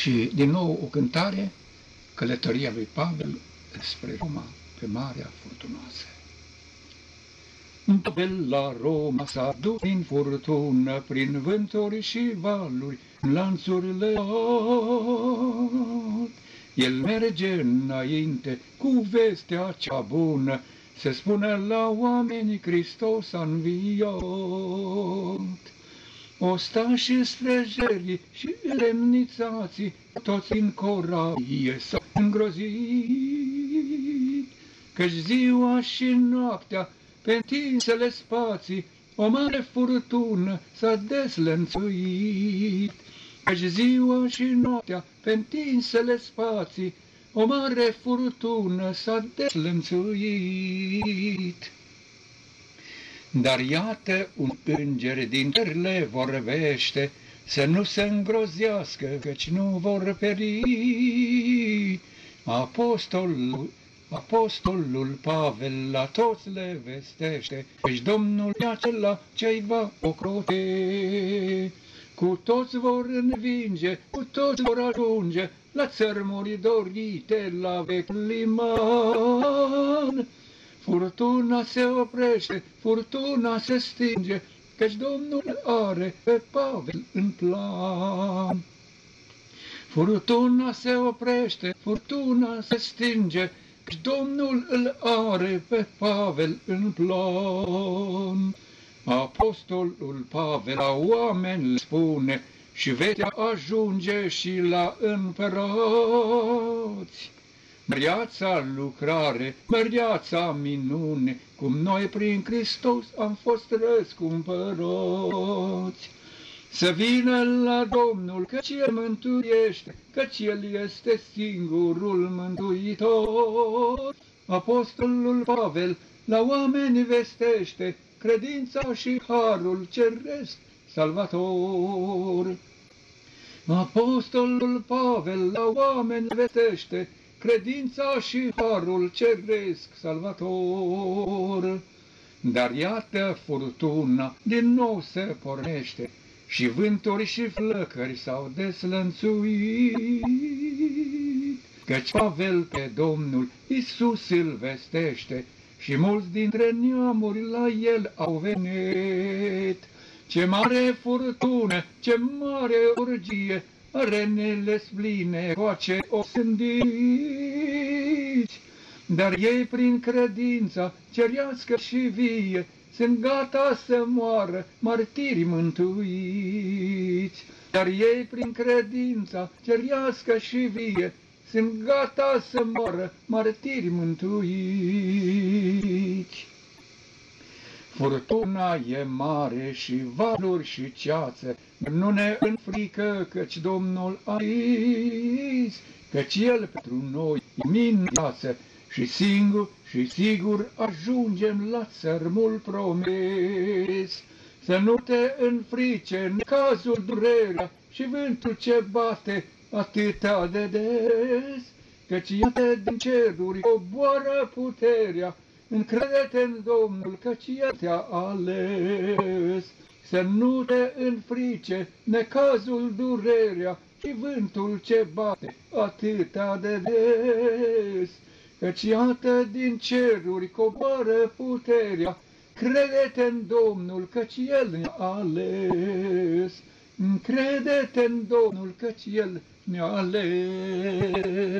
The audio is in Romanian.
Și din nou o cântare, călătoria lui Pavel spre Roma pe Marea Furtunoasă. Pavel la Roma s-a dus prin furtună, prin vânturi și valuri, în lanțurile el merge înainte cu vestea cea bună, se spune la oameni Hristos a înviat. Ostașii, strejerii și lemnițații, toți în corabie s-au îngrozit, căci ziua și noaptea, pe întinsele spații, o mare furtună s-a deslănțuit. Căci ziua și noaptea, pe întinsele spații, o mare furtună s-a deslănțuit. Dar iată un înger din târle vorbește, să nu se îngrozească, căci nu vor peri. Apostolul Pavel la toți le vestește, căci Domnul e acela ce-i va ocrote. Cu toți vor învinge, cu toți vor ajunge la țărmuri dorite, la vechiul liman. Furtuna se oprește, furtuna se stinge, căci Domnul are pe Pavel în plan. Furtuna se oprește, furtuna se stinge, căci Domnul îl are pe Pavel în plan. Apostolul Pavel la oameni spune și vestea ajunge și la împărați. Măreața lucrare, măreața minune, cum noi prin Hristos am fost răscumpărați. Să vină la Domnul, căci El mântuiește, căci El este singurul mântuitor. Apostolul Pavel la oameni vestește credința și harul ceresc salvator. Apostolul Pavel la oameni vestește credința și harul ceresc salvator. Dar iată furtuna din nou se pornește și vânturi și flăcări s-au deslănțuit, căci Pavel pe Domnul Iisus îl vestește și mulți dintre neamuri la el au venit. Ce mare furtună, ce mare urgie, arenele spline coace osândiți. Dar ei prin credința cerească și vie sunt gata să moară martiri mântuiți. Dar ei prin credința cerească și vie sunt gata să moară martiri mântuiți. Furtuna e mare și valuri și ceață, nu ne înfrică, căci Domnul a zis, căci El pentru noi e minunată și sigur ajungem la țărmul promis. Să nu te înfrice în cazul durerea și vântul ce bate atâta de des, căci iată din ceruri coboară puterea. Încrede-te în Domnul, căci El te-a ales. Să nu te înfrice necazul, durerea și vântul ce bate atâta de des, căci iată din ceruri coboară puterea. Crede-te în Domnul, căci El ne-a ales. Crede-te în Domnul, căci El ne-a ales.